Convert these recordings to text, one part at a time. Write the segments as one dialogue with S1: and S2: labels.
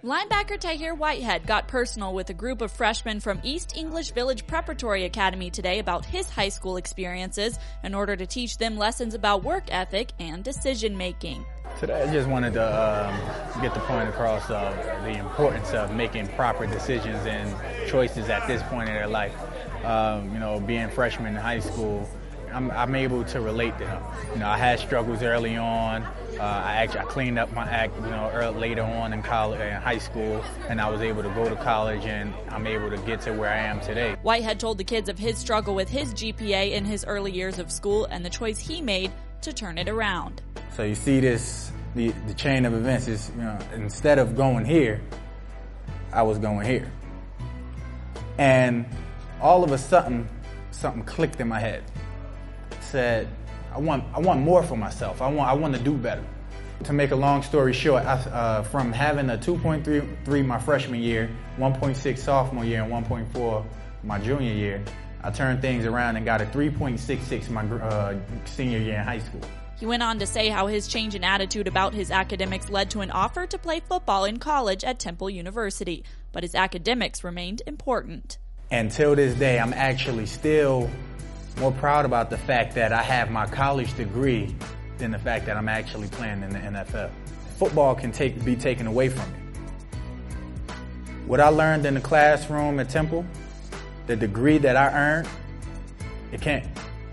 S1: Linebacker Tahir Whitehead got personal with a group of freshmen from East English Village Preparatory Academy today about his high school experiences in order to teach them lessons about work ethic and decision making.
S2: Today I just wanted to get the point across of the importance of making proper decisions and choices at this point in their life. Being freshmen in high school, I'm able to relate to them. I had struggles early on. I cleaned up my act, later on in college, in high school, and I was able to go to college, and I'm able to get to where I am today.
S1: Whitehead told the kids of his struggle with his GPA in his early years of school and the choice he made to turn it around.
S2: So you see this, the chain of events is, instead of going here, I was going here. And all of a sudden, something clicked in my head. Said, I want more for myself. I want to do better. To make a long story short, from having a 2.33 my freshman year, 1.6 sophomore year, and 1.4 my junior year, I turned things around and got a 3.66 my senior year in high school.
S1: He went on to say how his change in attitude about his academics led to an offer to play football in college at Temple University, but his academics remained important.
S2: Until this day, I'm actually still more proud about the fact that I have my college degree than the fact that I'm actually playing in the NFL. Football can be taken away from you. What I learned in the classroom at Temple, the degree that I earned, it can't.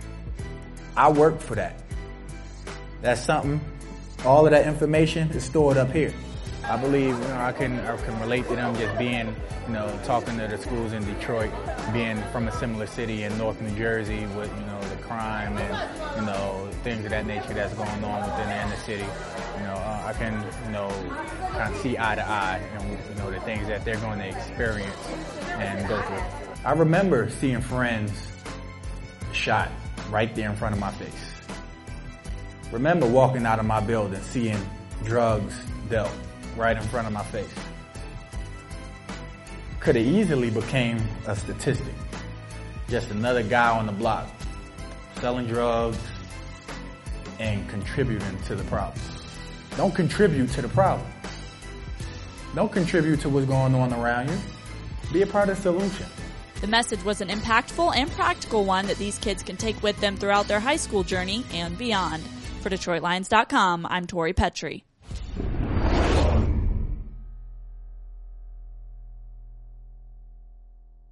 S2: I worked for that. That's something, all of that information is stored up here. I believe I can relate to them just being, talking to the schools in Detroit, being from a similar city in North New Jersey with, the crime and, things of that nature that's going on within the inner city. I can, kind of see eye to eye and, the things that they're going to experience and go through. I remember seeing friends shot right there in front of my face. Remember walking out of my building, seeing drugs dealt right in front of my face. Could have easily became a statistic. Just another guy on the block selling drugs and contributing to the problem. Don't contribute to the problem. Don't contribute to what's going on around you. Be a part of the solution.
S1: The message was an impactful and practical one that these kids can take with them throughout their high school journey and beyond. For DetroitLions.com, I'm Tori Petrie.